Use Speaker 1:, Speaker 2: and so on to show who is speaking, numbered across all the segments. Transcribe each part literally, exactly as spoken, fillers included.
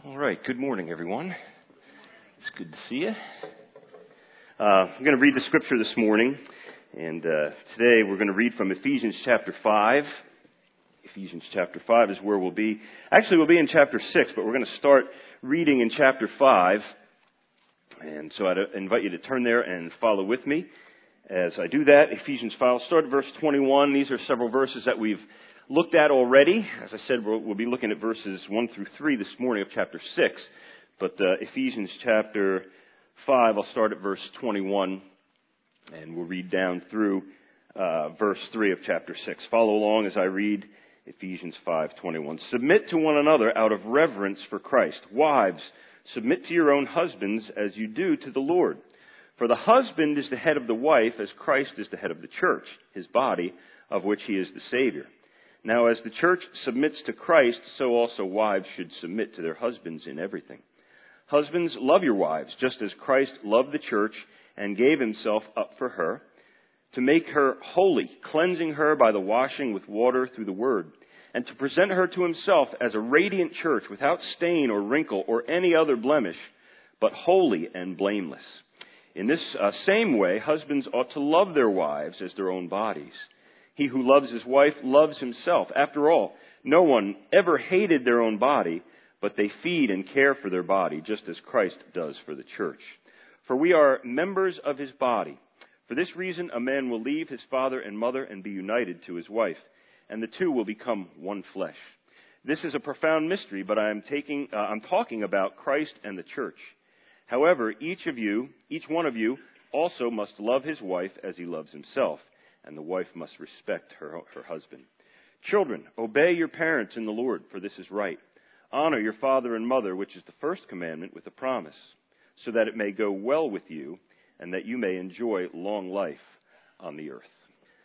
Speaker 1: All right, good morning, everyone. It's good to see you. Uh, I'm going to read the scripture this morning, and uh, today we're going to read from Ephesians chapter five. Ephesians chapter five is where we'll be. Actually, we'll be in chapter six, but we're going to start reading in chapter five. And so I'd invite you to turn there and follow with me as I do that. Ephesians five, I'll start at verse twenty-one. These are several verses that we've looked at already. As I said, we'll, we'll be looking at verses one through three this morning of chapter six. But uh, Ephesians chapter five, I'll start at verse twenty-one, and we'll read down through uh, verse three of chapter six. Follow along as I read Ephesians five twenty-one. Submit to one another out of reverence for Christ. Wives, submit to your own husbands as you do to the Lord. For the husband is the head of the wife, as Christ is the head of the church, his body, of which he is the Savior. Now, as the church submits to Christ, so also wives should submit to their husbands in everything. Husbands, love your wives, just as Christ loved the church and gave himself up for her, to make her holy, cleansing her by the washing with water through the word, and to present her to himself as a radiant church without stain or wrinkle or any other blemish, but holy and blameless. In this uh, same way, husbands ought to love their wives as their own bodies. He who loves his wife loves himself. After all, no one ever hated their own body, but they feed and care for their body, just as Christ does for the church. For we are members of his body. For this reason, a man will leave his father and mother and be united to his wife, and the two will become one flesh. This is a profound mystery, but I am taking, uh, I'm talking about Christ and the church. However, each of you, each one of you, also must love his wife as he loves himself, and the wife must respect her, her husband. Children, obey your parents in the Lord, for this is right. Honor your father and mother, which is the first commandment with a promise, so that it may go well with you, and that you may enjoy long life on the earth.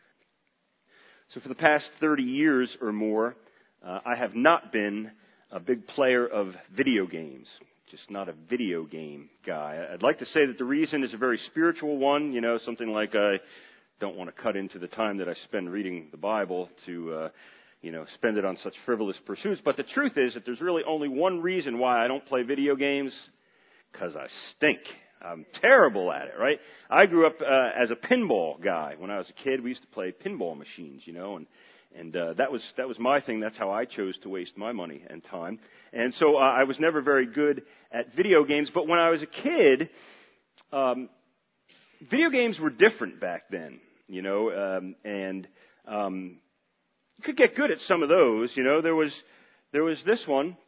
Speaker 1: So for the past thirty years or more, uh, I have not been a big player of video games. Just not a video game guy. I'd like to say that the reason is a very spiritual one, you know, something like I don't want to cut into the time that I spend reading the Bible to, uh, you know, spend it on such frivolous pursuits. But the truth is that there's really only one reason why I don't play video games, because I stink. I'm terrible at it, right? I grew up uh, as a pinball guy. When I was a kid, we used to play pinball machines, you know, and and uh, that was that was my thing. That's how I chose to waste my money and time. And so uh, I was never very good at video games. But when I was a kid, um, video games were different back then, you know, um, and um, you could get good at some of those. You know, there was there was this one,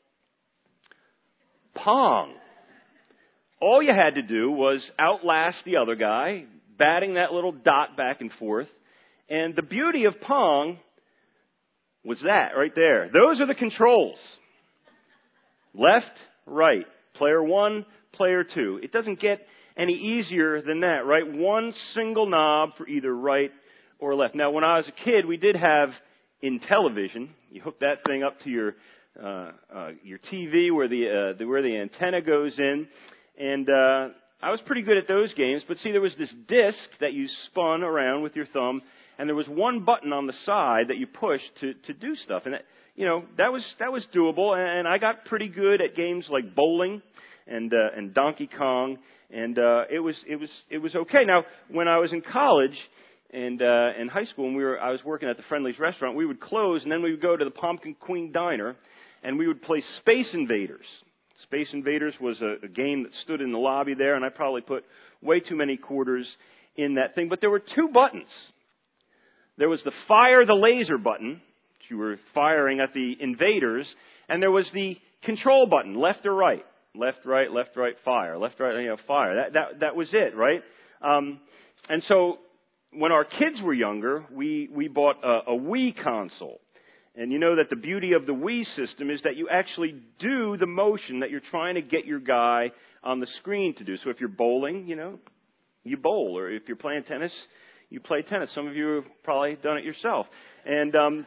Speaker 1: Pong. All you had to do was outlast the other guy, batting that little dot back and forth. And the beauty of Pong was that right there. Those are the controls. Left, right. Player one, player two. It doesn't get any easier than that, right? One single knob for either right or left. Now, when I was a kid, we did have in television, you hook that thing up to your uh, uh, your T V where the, uh, the where the antenna goes in. And uh, I was pretty good at those games. But see, there was this disc that you spun around with your thumb, and there was one button on the side that you pushed to, to do stuff. And, that, you know, that was that was doable. And I got pretty good at games like bowling and uh, and Donkey Kong. And uh, it was it was it was okay. Now, when I was in college and uh, in high school, and we were I was working at the Friendly's restaurant, we would close, and then we would go to the Pumpkin Queen Diner, and we would play Space Invaders. Space Invaders was a, a game that stood in the lobby there, and I probably put way too many quarters in that thing. But there were two buttons. There was the fire the laser button, which you were firing at the invaders, and there was the control button, left or right. Left, right, left, right, fire. Left, right, you know, fire. That that that was it, right? Um, and so when our kids were younger, we, we bought a, a Wii console. And you know that the beauty of the Wii system is that you actually do the motion that you're trying to get your guy on the screen to do. So if you're bowling, you know, you bowl. Or if you're playing tennis, you play tennis. Some of you have probably done it yourself. And um,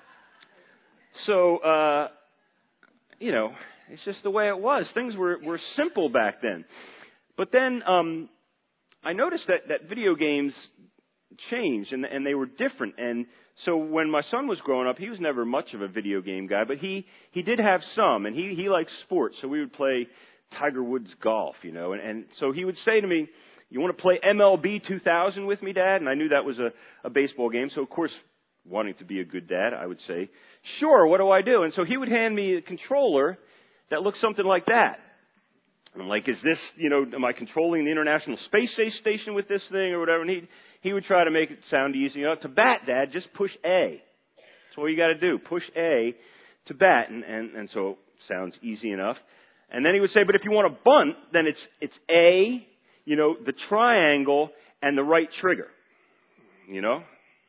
Speaker 1: so, uh, you know, it's just the way it was. Things were, were simple back then. But then um, I noticed that, that video games changed and, and they were different. And So when my son was growing up, he was never much of a video game guy, but he, he did have some, and he, he liked sports. So we would play Tiger Woods golf, you know, and, and so he would say to me, "You want to play M L B two thousand with me, Dad?" And I knew that was a, a baseball game. So, of course, wanting to be a good dad, I would say, "Sure, what do I do?" And so he would hand me a controller that looked something like that. And I'm like, "Is this, you know, am I controlling the International Space Station with this thing or whatever?" And he he would try to make it sound easy. You know, to bat, Dad, just push A. That's all you got to do. Push A to bat. And, and, and so it sounds easy enough. And then he would say, "But if you want to bunt, then it's it's A, you know, the triangle and the right trigger." You know?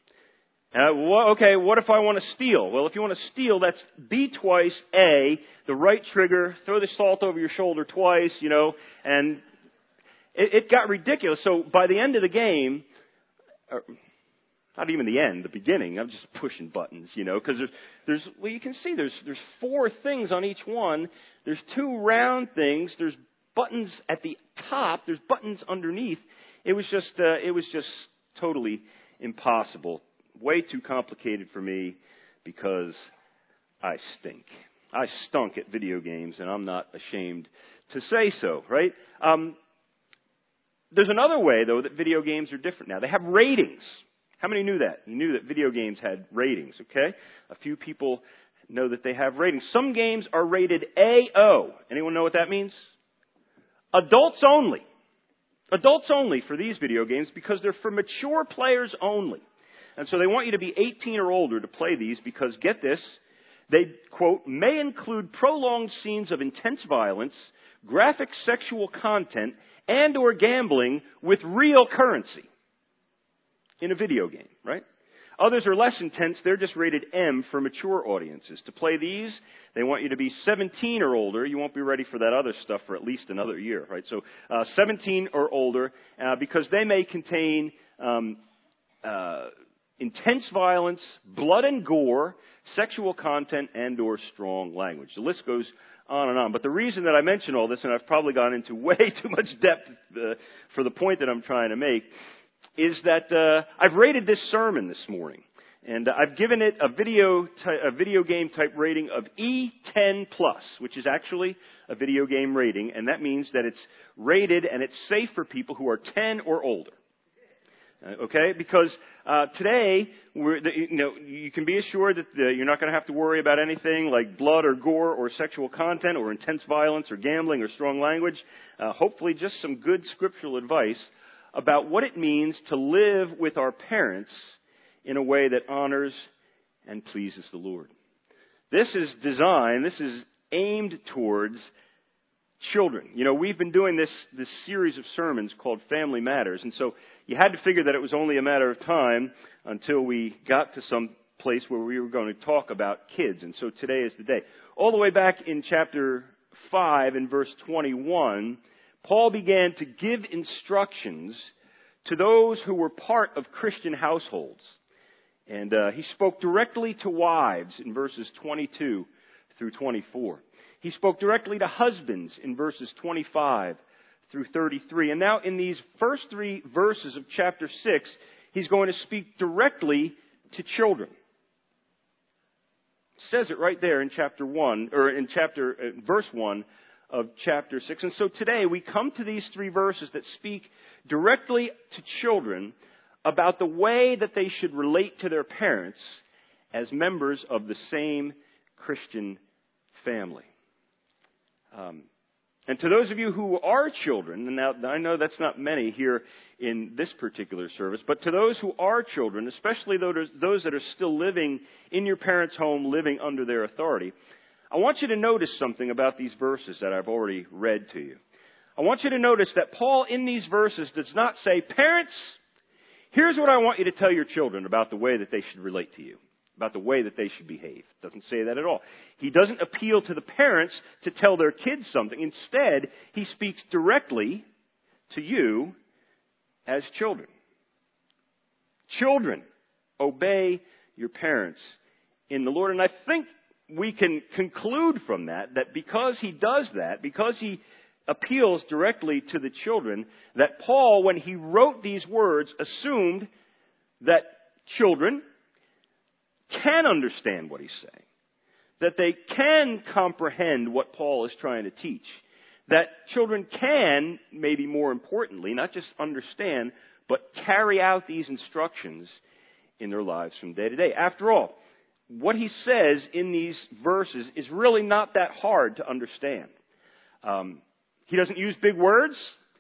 Speaker 1: Uh, well, okay, what if I want to steal? Well, if you want to steal, that's B twice, A, the right trigger, throw the salt over your shoulder twice, you know, and it, it got ridiculous. So by the end of the game, or not even the end, the beginning, I'm just pushing buttons, you know, because there's, there's, well, you can see there's, there's four things on each one. There's two round things. There's buttons at the top. There's buttons underneath. It was just, uh, it was just totally impossible. Way too complicated for me because I stink. I stunk at video games, and I'm not ashamed to say so, right? Um, there's another way, though, that video games are different now. They have ratings. How many knew that? You knew that video games had ratings, okay? A few people know that they have ratings. Some games are rated A O. Anyone know what that means? Adults only. Adults only for these video games because they're for mature players only. And so they want you to be eighteen or older to play these because, get this, they, quote, "may include prolonged scenes of intense violence, graphic sexual content, and or gambling with real currency." In a video game, right? Others are less intense. They're just rated M for mature audiences. To play these, they want you to be seventeen or older. You won't be ready for that other stuff for at least another year, right? So uh, seventeen or older uh, because they may contain um, uh, intense violence, blood and gore, sexual content, and or strong language. The list goes on and on. But the reason that I mention all this, and I've probably gone into way too much depth uh, for the point that I'm trying to make, is that uh, I've rated this sermon this morning. And uh, I've given it a video, ty- a video game type rating of E ten plus, which is actually a video game rating. And that means that it's rated and it's safe for people who are ten or older. Uh, okay, because uh, today, we're, the, you know, you can be assured that the, you're not going to have to worry about anything like blood or gore or sexual content or intense violence or gambling or strong language. Uh, hopefully, just some good scriptural advice about what it means to live with our parents in a way that honors and pleases the Lord. This is designed, this is aimed towards children. You know, we've been doing this, this series of sermons called Family Matters, and so you had to figure that it was only a matter of time until we got to some place where we were going to talk about kids, and so today is the day. All the way back in chapter five in verse twenty-one, Paul began to give instructions to those who were part of Christian households. And uh, he spoke directly to wives in verses twenty-two through twenty-four. He spoke directly to husbands in verses twenty-five through thirty-three. And now in these first three verses of chapter six, he's going to speak directly to children. It says it right there in chapter one, or in chapter, uh, verse one of chapter six. And so today we come to these three verses that speak directly to children about the way that they should relate to their parents as members of the same Christian family. Um, and to those of you who are children, and now I know that's not many here in this particular service, but to those who are children, especially those, those that are still living in your parents' home, living under their authority, I want you to notice something about these verses that I've already read to you. I want you to notice that Paul in these verses does not say, "Parents, here's what I want you to tell your children about the way that they should relate to you, about the way that they should behave." It doesn't say that at all. He doesn't appeal to the parents to tell their kids something. Instead, he speaks directly to you as children. Children, obey your parents in the Lord. And I think we can conclude from that that because he does that, because he appeals directly to the children, that Paul, when he wrote these words, assumed that children, can understand what he's saying, that they can comprehend what Paul is trying to teach, that children can, maybe more importantly, not just understand, but carry out these instructions in their lives from day to day. After all, what he says in these verses is really not that hard to understand. Um, he doesn't use big words.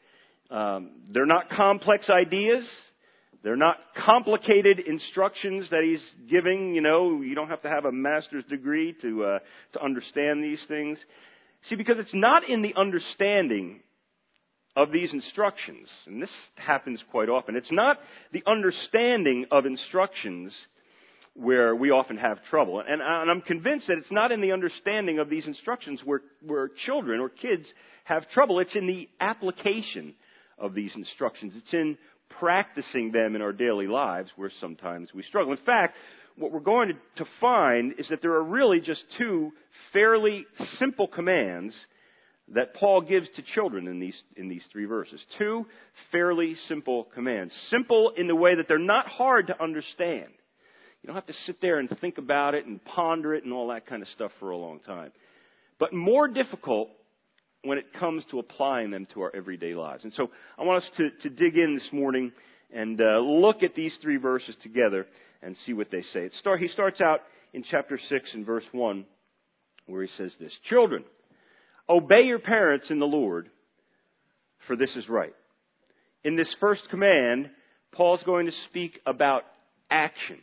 Speaker 1: Um, they're not complex ideas. They're not complicated instructions that he's giving. You know, you don't have to have a master's degree to uh, to understand these things. See, because it's not in the understanding of these instructions, and this happens quite often. It's not the understanding of instructions where we often have trouble. And, and I'm convinced that it's not in the understanding of these instructions where, where children or kids have trouble. It's in the application of these instructions. It's in practicing them in our daily lives where sometimes we struggle. In fact, what we're going to, to find is that there are really just two fairly simple commands that Paul gives to children in these in these three verses. Two fairly simple commands. Simple in the way that they're not hard to understand. You don't have to sit there and think about it and ponder it and all that kind of stuff for a long time. But more difficult when it comes to applying them to our everyday lives. And so I want us to, to dig in this morning and uh, look at these three verses together and see what they say. It start, he starts out in chapter six and verse one where he says this: "Children, obey your parents in the Lord, for this is right." In this first command, Paul's going to speak about action.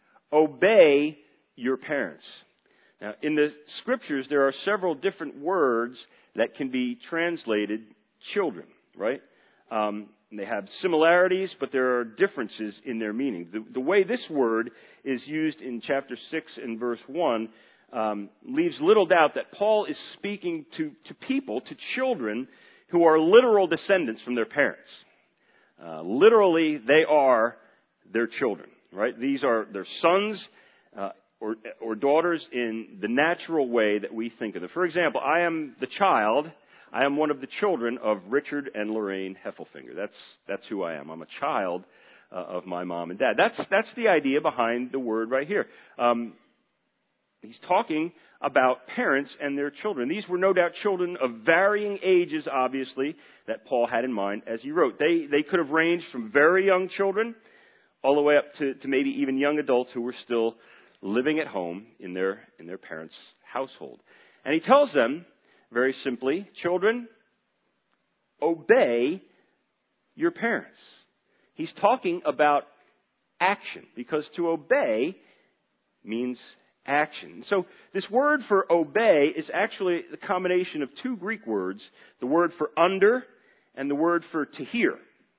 Speaker 1: Obey your parents. Now, in the scriptures, there are several different words that can be translated children, right? Um, they have similarities, but there are differences in their meaning. The, the way this word is used in chapter six and verse one um, leaves little doubt that Paul is speaking to, to people, to children, who are literal descendants from their parents. Uh, literally, they are their children, right? These are their sons uh, or, or daughters in the natural way that we think of them. For example, I am the child, I am one of the children of Richard and Lorraine Heffelfinger. That's, that's who I am. I'm a child uh, of my mom and dad. That's, that's the idea behind the word right here. Um, he's talking about parents and their children. These were no doubt children of varying ages, obviously, that Paul had in mind as he wrote. They, they could have ranged from very young children all the way up to, to maybe even young adults who were still living at home in their, in their parents' household. And he tells them, very simply, children, obey your parents. He's talking about action, because to obey means action. So this word for obey is actually the combination of two Greek words, the word for under and the word for to hear.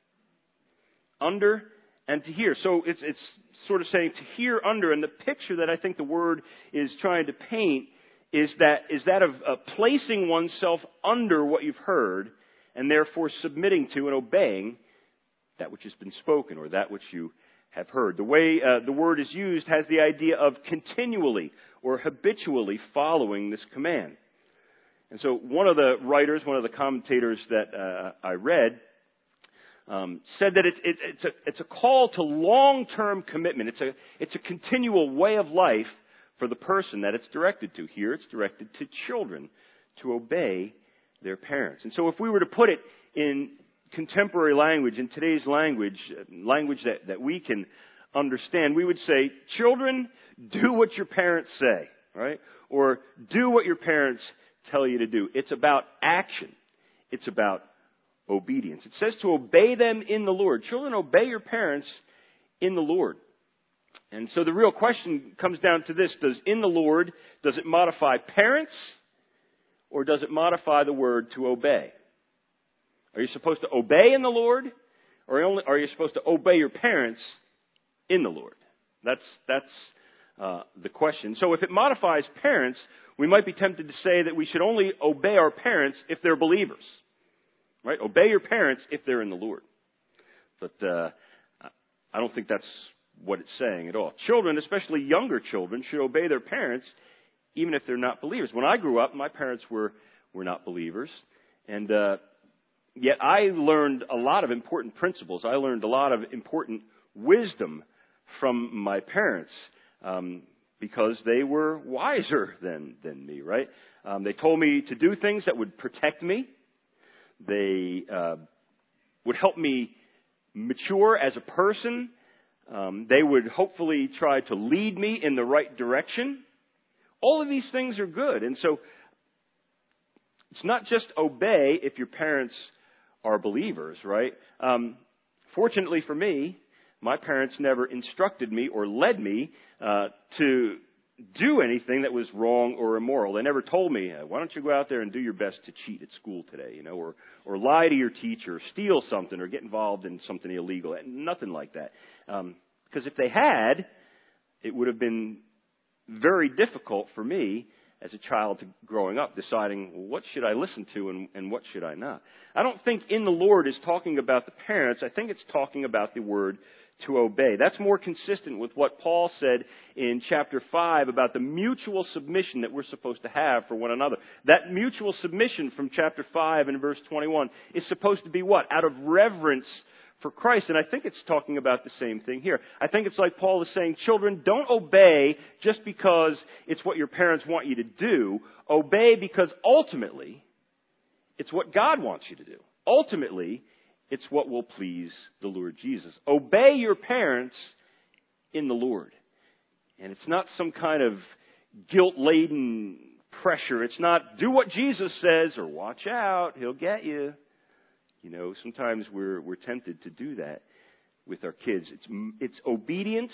Speaker 1: Under and to hear. So it's, it's sort of saying to hear under, and the picture that I think the word is trying to paint is that is that of uh, placing oneself under what you've heard and therefore submitting to and obeying that which has been spoken or that which you have heard. The way uh, the word is used has the idea of continually or habitually following this command. And so one of the writers, one of the commentators that uh, I read, um, said that it, it, it's, a, it's a call to long-term commitment. It's a, it's a continual way of life for the person that it's directed to. Here it's directed to children to obey their parents. And so if we were to put it in contemporary language, in today's language, language that, that we can understand, we would say, children, do what your parents say, right? Or do what your parents tell you to do. It's about action. It's about obedience. It says to obey them in the Lord. Children, obey your parents in the Lord. And so the real question comes down to this: does in the Lord, does it modify parents, or does it modify the word to obey? Are you supposed to obey in the Lord, or only, are you supposed to obey your parents in the Lord? That's that's uh, the question. So if it modifies parents, we might be tempted to say that we should only obey our parents if they're believers, right? Obey your parents if they're in the Lord. But uh, I don't think that's what it's saying at all. Children, especially younger children, should obey their parents even if they're not believers. When I grew up, my parents were were not believers, and uh, yet I learned a lot of important principles. I learned a lot of important wisdom from my parents. Um, because they were wiser than, than me, right? Um, they told me to do things that would protect me. They uh, would help me mature as a person. Um, they would hopefully try to lead me in the right direction. All of these things are good. And so it's not just obey if your parents are believers, right? Um, fortunately for me, my parents never instructed me or led me uh, to do anything that was wrong or immoral. They never told me, why don't you go out there and do your best to cheat at school today, you know, or, or lie to your teacher, or steal something, or get involved in something illegal. Nothing like that. Um, because if they had, it would have been very difficult for me as a child to, growing up, deciding, well, what should I listen to and, and what should I not? I don't think in the Lord is talking about the parents. I think it's talking about the word to obey. That's more consistent with what Paul said in chapter five about the mutual submission that we're supposed to have for one another. That mutual submission from chapter five and verse twenty-one is supposed to be what? Out of reverence for Christ. And I think it's talking about the same thing here. I think it's like Paul is saying, children, don't obey just because it's what your parents want you to do. Obey because ultimately it's what God wants you to do. Ultimately, it's what will please the Lord Jesus. Obey your parents in the Lord. And it's not some kind of guilt-laden pressure. It's not do what Jesus says or watch out, he'll get you. You know, sometimes we're we're tempted to do that with our kids. It's it's obedience,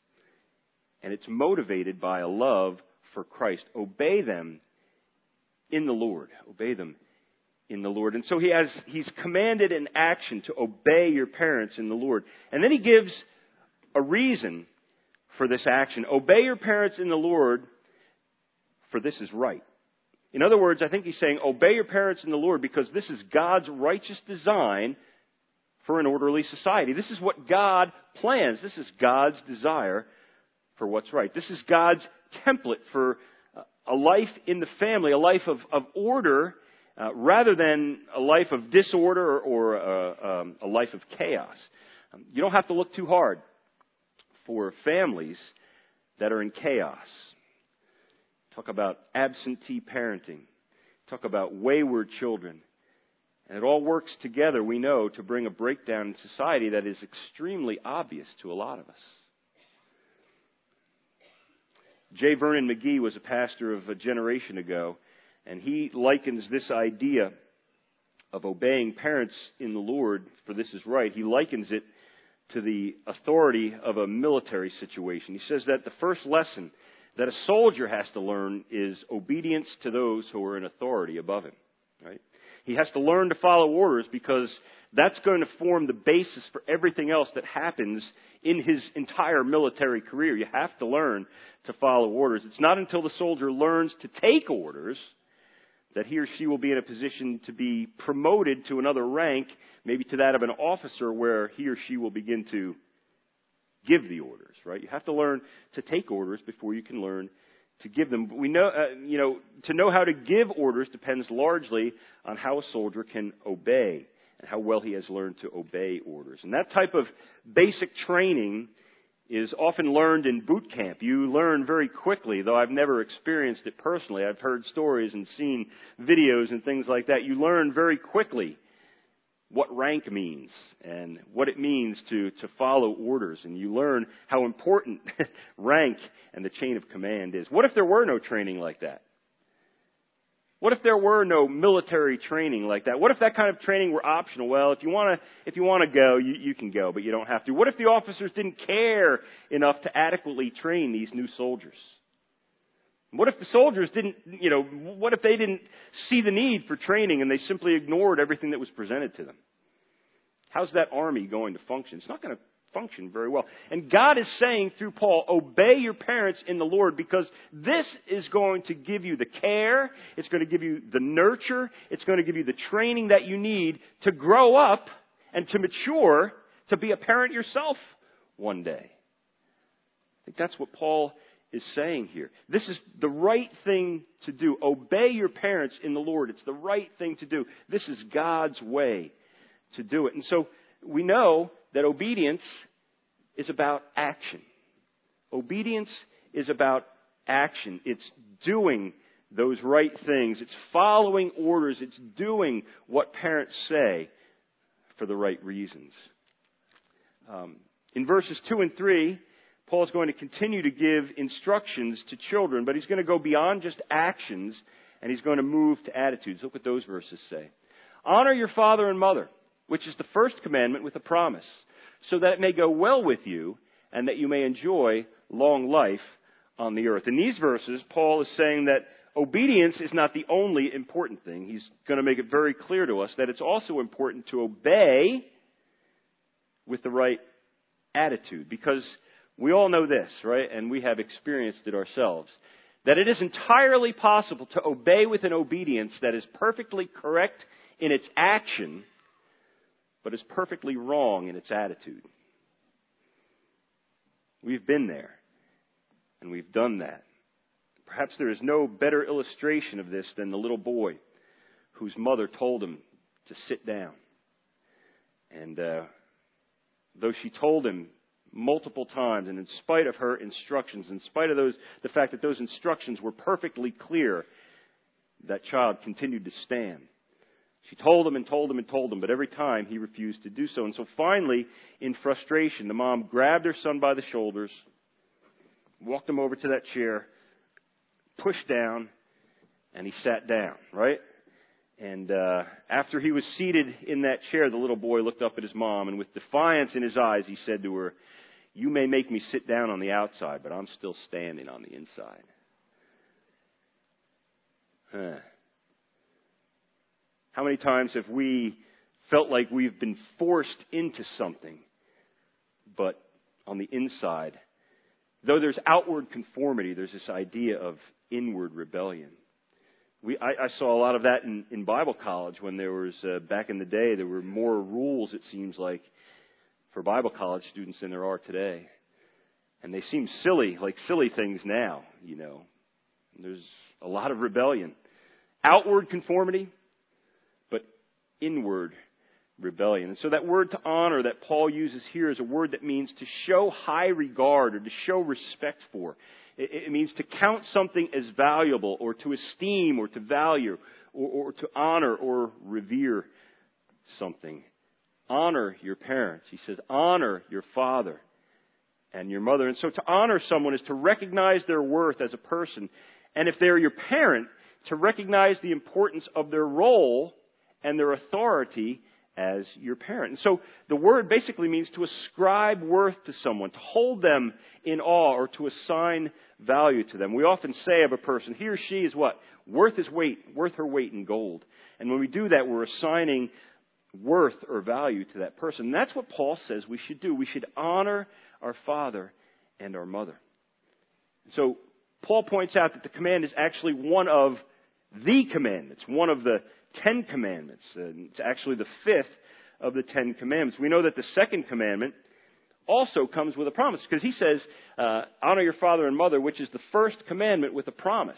Speaker 1: and it's motivated by a love for Christ. Obey them in the Lord. Obey them in the Lord. And so he has, he's commanded an action to obey your parents in the Lord. And then he gives a reason for this action. Obey your parents in the Lord, for this is right. In other words, I think he's saying, obey your parents in the Lord because this is God's righteous design for an orderly society. This is what God plans. This is God's desire for what's right. This is God's template for a life in the family, a life of, of order, Uh, rather than a life of disorder or uh, um, a life of chaos. Um, you don't have to look too hard for families that are in chaos. Talk about absentee parenting. Talk about wayward children. And it all works together, we know, to bring a breakdown in society that is extremely obvious to a lot of us. J. Vernon McGee was a pastor of a generation ago. And he likens this idea of obeying parents in the Lord, for this is right, he likens it to the authority of a military situation. He says that the first lesson that a soldier has to learn is obedience to those who are in authority above him. Right? He has to learn to follow orders because that's going to form the basis for everything else that happens in his entire military career. You have to learn to follow orders. It's not until the soldier learns to take orders that he or she will be in a position to be promoted to another rank, maybe to that of an officer, where he or she will begin to give the orders, right? You have to learn to take orders before you can learn to give them. We know, uh, you know, to know how to give orders depends largely on how a soldier can obey and how well he has learned to obey orders. And that type of basic training is often learned in boot camp. You learn very quickly, though I've never experienced it personally. I've heard stories and seen videos and things like that. You learn very quickly what rank means and what it means to, to follow orders. And you learn how important rank and the chain of command is. What if there were no training like that? What if there were no military training like that? What if that kind of training were optional? Well, if you want to, if you want to go, you, you can go, but you don't have to. What if the officers didn't care enough to adequately train these new soldiers? What if the soldiers didn't, you know, what if they didn't see the need for training and they simply ignored everything that was presented to them? How's that army going to function? It's not going to function very well. And God is saying through Paul, obey your parents in the Lord because this is going to give you the care, it's going to give you the nurture, it's going to give you the training that you need to grow up and to mature, to be a parent yourself one day. I think that's what Paul is saying here. This is the right thing to do. Obey your parents in the Lord. It's the right thing to do. This is God's way to do it. And so we know that obedience is about action. Obedience is about action. It's doing those right things. It's following orders. It's doing what parents say for the right reasons. Um, in verses two and three, Paul's going to continue to give instructions to children, but he's going to go beyond just actions, and he's going to move to attitudes. Look what those verses say. Honor your father and mother, which is the first commandment with a promise, so that it may go well with you and that you may enjoy long life on the earth. In these verses, Paul is saying that obedience is not the only important thing. He's going to make it very clear to us that it's also important to obey with the right attitude, because we all know this, right? And we have experienced it ourselves, that it is entirely possible to obey with an obedience that is perfectly correct in its action, but is perfectly wrong in its attitude. We've been there, and we've done that. Perhaps there is no better illustration of this than the little boy whose mother told him to sit down. And uh, though she told him multiple times, and in spite of her instructions, in spite of those, the fact that those instructions were perfectly clear, that child continued to stand. She told him and told him and told him, but every time he refused to do so. And so finally, in frustration, the mom grabbed her son by the shoulders, walked him over to that chair, pushed down, and he sat down, right? And uh, after he was seated in that chair, the little boy looked up at his mom, and with defiance in his eyes, he said to her, "You may make me sit down on the outside, but I'm still standing on the inside." Huh. How many times have we felt like we've been forced into something, but on the inside, though there's outward conformity, there's this idea of inward rebellion. We, I, I saw a lot of that in, in Bible college when there was, uh, back in the day, there were more rules, it seems like, for Bible college students than there are today. And they seem silly, like silly things now, you know. There's a lot of rebellion. Outward conformity, but inward rebellion. And so that word to honor that Paul uses here is a word that means to show high regard or to show respect for. It means to count something as valuable or to esteem or to value or, or to honor or revere something. Honor your parents. He says, honor your father and your mother. And so to honor someone is to recognize their worth as a person. And if they're your parent, to recognize the importance of their role and their authority as your parent. And so the word basically means to ascribe worth to someone, to hold them in awe, or to assign value to them. We often say of a person, he or she is what? Worth his weight, worth her weight in gold. And when we do that, we're assigning worth or value to that person. And that's what Paul says we should do. We should honor our father and our mother. So Paul points out that the command is actually one of the commandments, one of the Ten Commandments. And it's actually the fifth of the Ten Commandments. We know that the second commandment also comes with a promise, because he says, uh, honor your father and mother, which is the first commandment with a promise.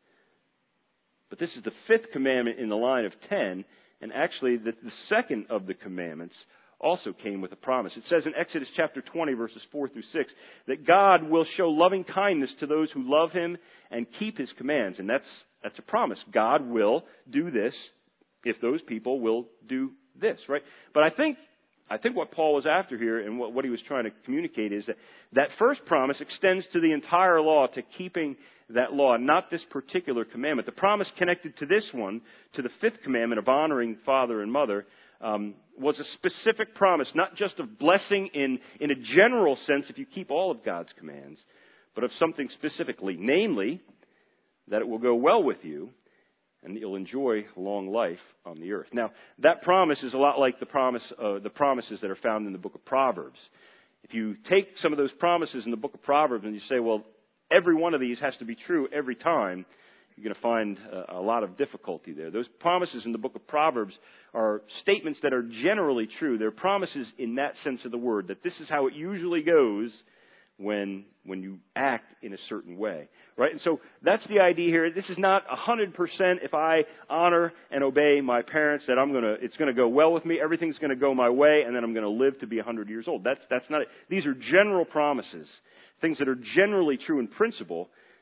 Speaker 1: But this is the fifth commandment in the line of ten, and actually the, the second of the commandments also came with a promise. It says in Exodus chapter twenty, verses four through six, that God will show loving kindness to those who love Him and keep His commands. And that's that's a promise. God will do this if those people will do this, right? But I think I think what Paul was after here and what, what he was trying to communicate is that that first promise extends to the entire law, to keeping that law, not this particular commandment. The promise connected to this one, to the fifth commandment of honoring father and mother, um, was a specific promise, not just of blessing in, in a general sense if you keep all of God's commands, but of something specifically, namely, that it will go well with you and that you'll enjoy long life on the earth. Now, that promise is a lot like the promise, uh, the promises that are found in the book of Proverbs. If you take some of those promises in the book of Proverbs and you say, well, every one of these has to be true every time, you're going to find a, a lot of difficulty there. Those promises in the book of Proverbs are statements that are generally true. They're promises in that sense of the word, that this is how it usually goes when when you act in a certain way, right? And so that's the idea here. This is not one hundred percent if I honor and obey my parents that I'm going to, it's going to go well with me, everything's going to go my way, and then I'm going to live to be one hundred years old. That's that's not it. These are general promises, things that are generally true in principle,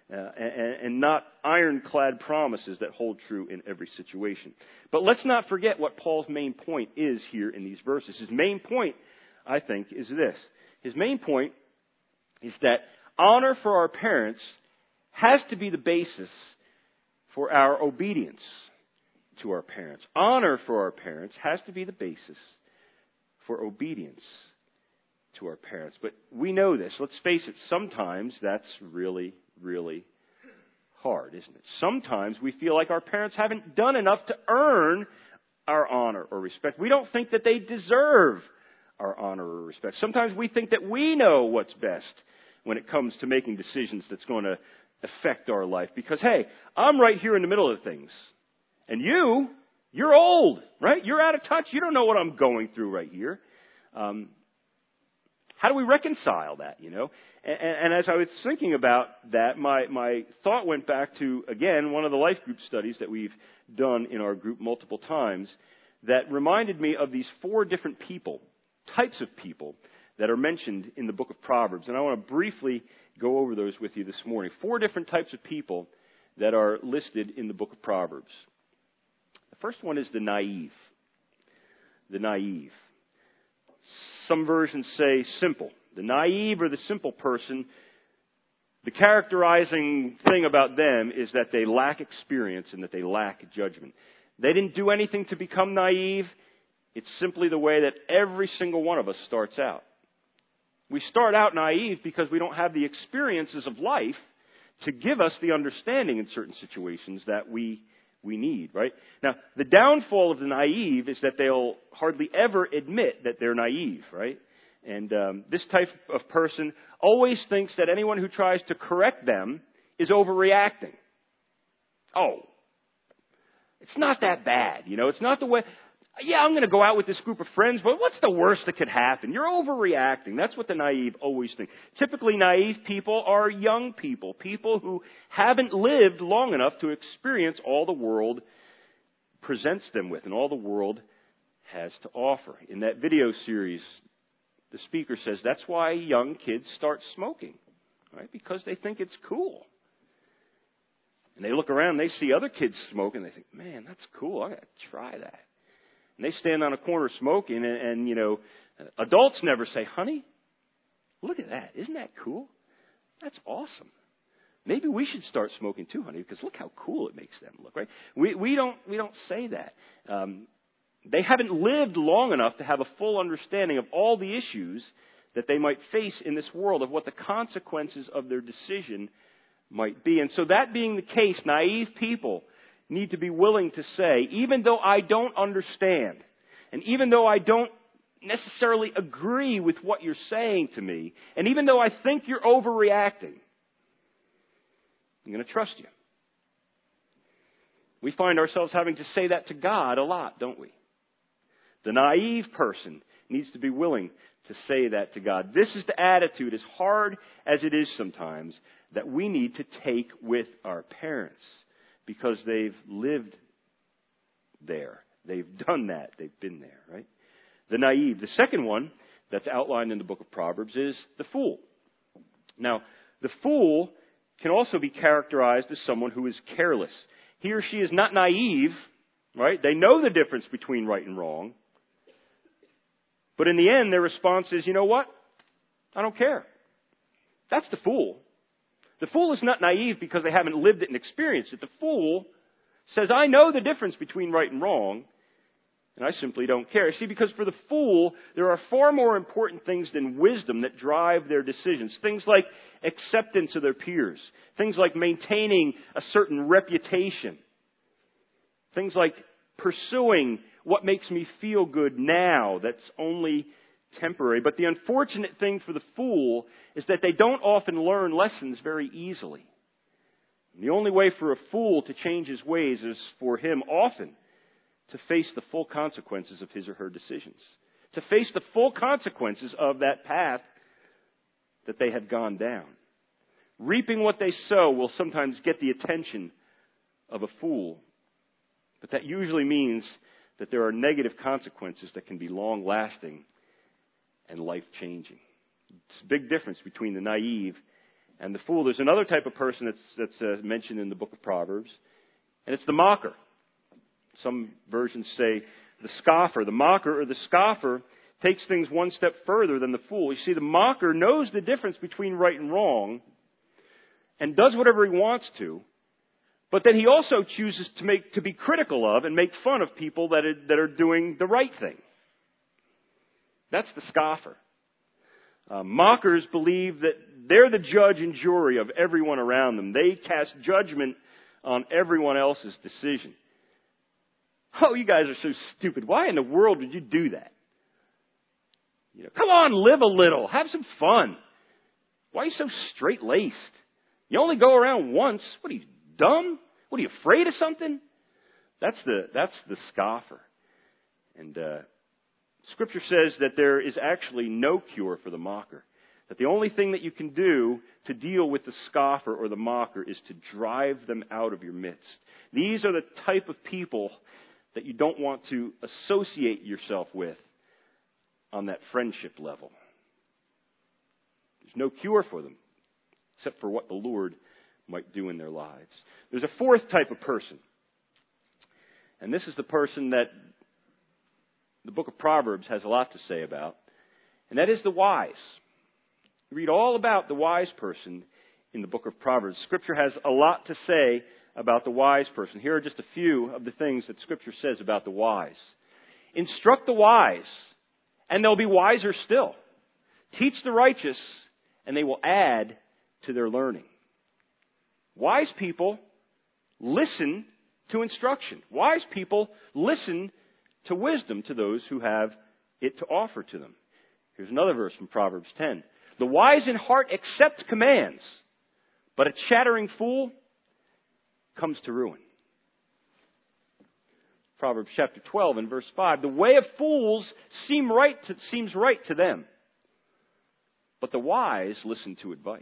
Speaker 1: uh, and, and not ironclad promises that hold true in every situation. But let's not forget what Paul's main point is here in these verses. His main point, I think, is this. His main point is that honor for our parents has to be the basis for our obedience to our parents. Honor for our parents has to be the basis for obedience to our parents. But we know this. Let's face it, sometimes that's really, really hard, isn't it? Sometimes we feel like our parents haven't done enough to earn our honor or respect. We don't think that they deserve our honor or respect. Sometimes we think that we know what's best when it comes to making decisions that's going to affect our life. Because, hey, I'm right here in the middle of things. And you, you're old, right? You're out of touch. You don't know what I'm going through right here. Um, how do we reconcile that, you know? And, and as I was thinking about that, my, my thought went back to, again, one of the life group studies that we've done in our group multiple times that reminded me of these four different people, types of people, that are mentioned in the book of Proverbs. And I want to briefly go over those with you this morning. Four different types of people that are listed in the book of Proverbs. The first one is the naive. The naive. Some versions say simple. The naive or the simple person, the characterizing thing about them is that they lack experience and that they lack judgment. They didn't do anything to become naive. It's simply the way that every single one of us starts out. We start out naive because we don't have the experiences of life to give us the understanding in certain situations that we we need, right? Now, the downfall of the naive is that they'll hardly ever admit that they're naive, right? And um, this type of person always thinks that anyone who tries to correct them is overreacting. Oh, it's not that bad, you know? It's not the way... Yeah, I'm going to go out with this group of friends, but what's the worst that could happen? You're overreacting. That's what the naive always think. Typically, naive people are young people, people who haven't lived long enough to experience all the world presents them with and all the world has to offer. In that video series, the speaker says that's why young kids start smoking, right? Because they think it's cool. And they look around, they see other kids smoking, they think, man, that's cool. I got to try that. And they stand on a corner smoking, and, and, you know, adults never say, honey, look at that. Isn't that cool? That's awesome. Maybe we should start smoking too, honey, because look how cool it makes them look, right? We, we don't, we don't say that. Um, they haven't lived long enough to have a full understanding of all the issues that they might face in this world, of what the consequences of their decision might be. And so that being the case, naive people need to be willing to say, even though I don't understand, and even though I don't necessarily agree with what you're saying to me, and even though I think you're overreacting, I'm going to trust you. We find ourselves having to say that to God a lot, don't we? The naive person needs to be willing to say that to God. This is the attitude, as hard as it is sometimes, that we need to take with our parents. Because they've lived there. They've done that. They've been there, right? The naive. The second one that's outlined in the book of Proverbs is the fool. Now, the fool can also be characterized as someone who is careless. He or she is not naive, right? They know the difference between right and wrong. But in the end, their response is, you know what? I don't care. That's the fool. The fool is not naive because they haven't lived it and experienced it. The fool says, I know the difference between right and wrong, and I simply don't care. See, because for the fool, there are far more important things than wisdom that drive their decisions. Things like acceptance of their peers. Things like maintaining a certain reputation. Things like pursuing what makes me feel good now that's only temporary. But the unfortunate thing for the fool is that they don't often learn lessons very easily. And the only way for a fool to change his ways is for him often to face the full consequences of his or her decisions. To face the full consequences of that path that they have gone down. Reaping what they sow will sometimes get the attention of a fool. But that usually means that there are negative consequences that can be long-lasting and life-changing. It's a big difference between the naive and the fool. There's another type of person that's, that's uh, mentioned in the book of Proverbs, and it's the mocker. Some versions say the scoffer. The mocker or the scoffer takes things one step further than the fool. You see, the mocker knows the difference between right and wrong and does whatever he wants to, but then he also chooses to make to be critical of and make fun of people that are, that are doing the right thing. That's the scoffer. Uh, mockers believe that they're the judge and jury of everyone around them. They cast judgment on everyone else's decision. Oh, you guys are so stupid. Why in the world would you do that? You know, come on, live a little. Have some fun. Why are you so straight-laced? You only go around once. What are you, dumb? What are you, afraid of something? That's the, that's the scoffer. And uh, Scripture says that there is actually no cure for the mocker. That the only thing that you can do to deal with the scoffer or the mocker is to drive them out of your midst. These are the type of people that you don't want to associate yourself with on that friendship level. There's no cure for them, except for what the Lord might do in their lives. There's a fourth type of person. And this is the person that the book of Proverbs has a lot to say about. And that is the wise. You read all about the wise person in the book of Proverbs. Scripture has a lot to say about the wise person. Here are just a few of the things that Scripture says about the wise. Instruct the wise, and they'll be wiser still. Teach the righteous, and they will add to their learning. Wise people listen to instruction. Wise people listen to wisdom to those who have it to offer to them. Here's another verse from Proverbs ten. The wise in heart accept commands, but a chattering fool comes to ruin. Proverbs chapter twelve and verse five. The way of fools seem right to, seems right to them, but the wise listen to advice.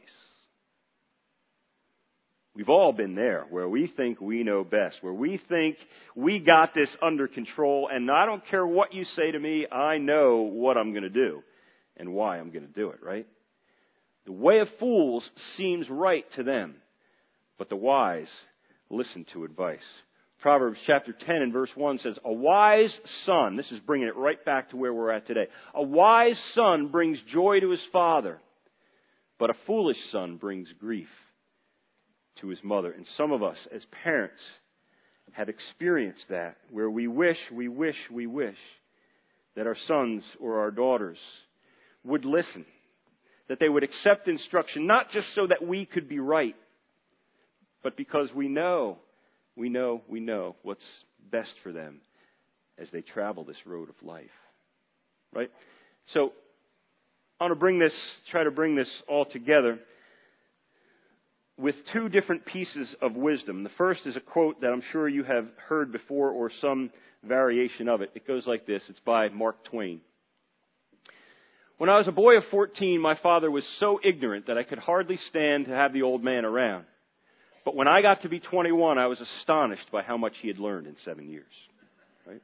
Speaker 1: We've all been there, where we think we know best, where we think we got this under control, and I don't care what you say to me, I know what I'm going to do and why I'm going to do it, right? The way of fools seems right to them, but the wise listen to advice. Proverbs chapter ten and verse one says, a wise son, this is bringing it right back to where we're at today, a wise son brings joy to his father, but a foolish son brings grief to his mother. And some of us as parents have experienced that, where we wish, we wish, we wish that our sons or our daughters would listen, that they would accept instruction, not just so that we could be right, but because we know, we know, we know what's best for them as they travel this road of life. Right? So, I want to bring this, try to bring this all together with two different pieces of wisdom. The first is a quote that I'm sure you have heard before, or some variation of it. It goes like this. It's by Mark Twain. When I was a boy of fourteen, my father was so ignorant that I could hardly stand to have the old man around. But when I got to be twenty-one, I was astonished by how much he had learned in seven years. Right?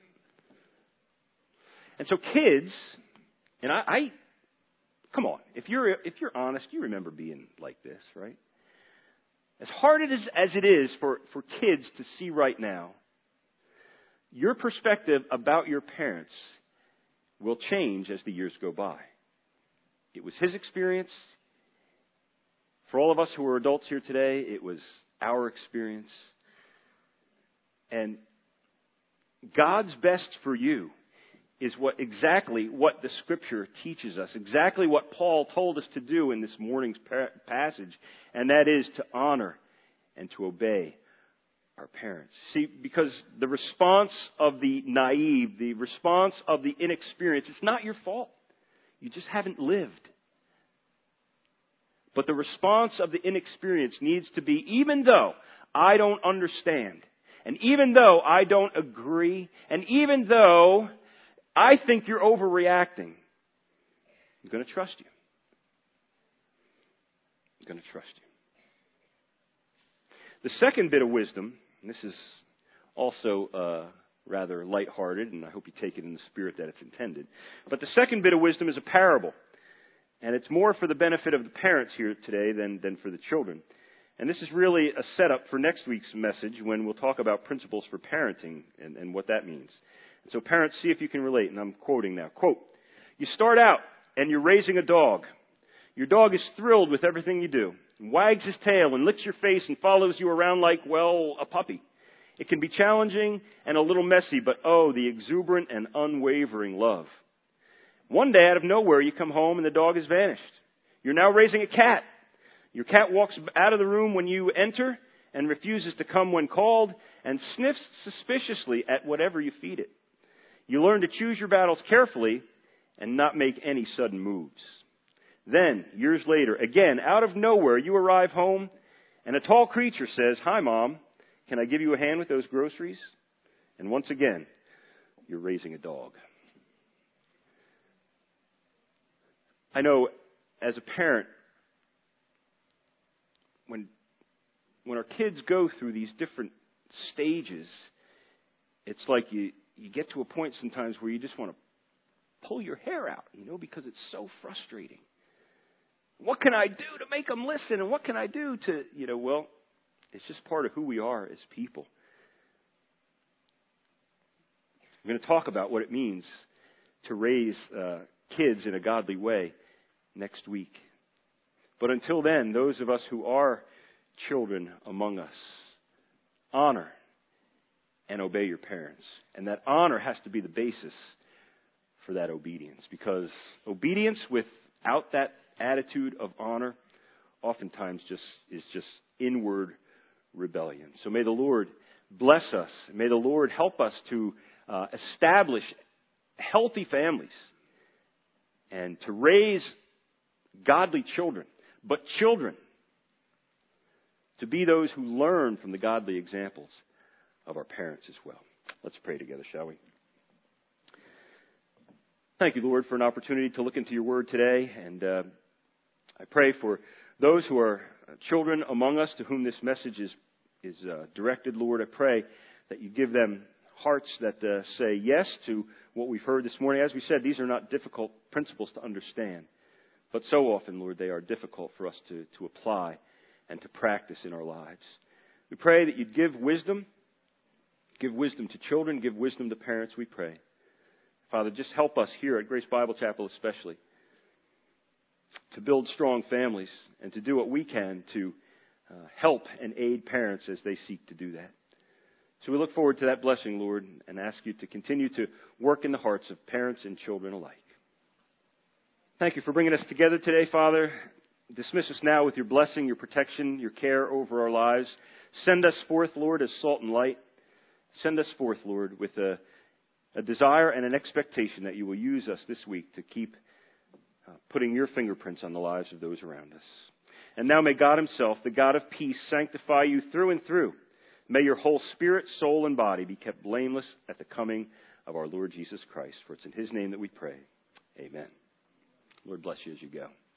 Speaker 1: And so kids, and I, I come on, if you're if you're honest, you remember being like this, right? As hard it is as it is for, for kids to see right now, your perspective about your parents will change as the years go by. It was his experience. For all of us who are adults here today, it was our experience. And God's best for you is what exactly what the Scripture teaches us, exactly what Paul told us to do in this morning's passage, and that is to honor and to obey our parents. See, because the response of the naive, the response of the inexperienced, it's not your fault. You just haven't lived. But the response of the inexperienced needs to be, even though I don't understand, and even though I don't agree, and even though I think you're overreacting, I'm going to trust you. I'm going to trust you. The second bit of wisdom, and this is also uh, rather lighthearted, and I hope you take it in the spirit that it's intended. But the second bit of wisdom is a parable. And it's more for the benefit of the parents here today than, than for the children. And this is really a setup for next week's message when we'll talk about principles for parenting and, and what that means. And so parents, see if you can relate. And I'm quoting now. Quote, "You start out and you're raising a dog. Your dog is thrilled with everything you do, and wags his tail and licks your face and follows you around like, well, a puppy. It can be challenging and a little messy, but oh, the exuberant and unwavering love. One day, out of nowhere, you come home and the dog has vanished. You're now raising a cat. Your cat walks out of the room when you enter and refuses to come when called and sniffs suspiciously at whatever you feed it. You learn to choose your battles carefully and not make any sudden moves. Then, years later, again, out of nowhere, you arrive home and a tall creature says, 'Hi, Mom. Can I give you a hand with those groceries?' And once again, you're raising a dog." I know as a parent, when when our kids go through these different stages, it's like you, you get to a point sometimes where you just want to pull your hair out, you know, because it's so frustrating. What can I do to make them listen? And what can I do to, you know, well, it's just part of who we are as people. I'm going to talk about what it means to raise uh, kids in a godly way next week. But until then, those of us who are children among us, honor and obey your parents. And that honor has to be the basis for that obedience. Because obedience without that attitude of honor oftentimes just is just inward rebellion. So may the Lord bless us. May the Lord help us to uh, establish healthy families and to raise godly children, but children to be those who learn from the godly examples of our parents as well. Let's pray together, shall we? Thank you, Lord, for an opportunity to look into your word today. And uh, I pray for those who are children among us to whom this message is is uh, directed, Lord. I pray that you give them hearts that uh, say yes to what we've heard this morning. As we said, these are not difficult principles to understand, but so often, Lord, they are difficult for us to, to apply and to practice in our lives. We pray that you'd give wisdom, give wisdom to children, give wisdom to parents, we pray. Father, just help us here at Grace Bible Chapel especially to build strong families and to do what we can to uh, help and aid parents as they seek to do that. So we look forward to that blessing, Lord, and ask you to continue to work in the hearts of parents and children alike. Thank you for bringing us together today, Father. Dismiss us now with your blessing, your protection, your care over our lives. Send us forth, Lord, as salt and light. Send us forth, Lord, with a, a desire and an expectation that you will use us this week to keep uh, putting your fingerprints on the lives of those around us. And now may God himself, the God of peace, sanctify you through and through. May your whole spirit, soul, and body be kept blameless at the coming of our Lord Jesus Christ. For it's in his name that we pray. Amen. Lord bless you as you go.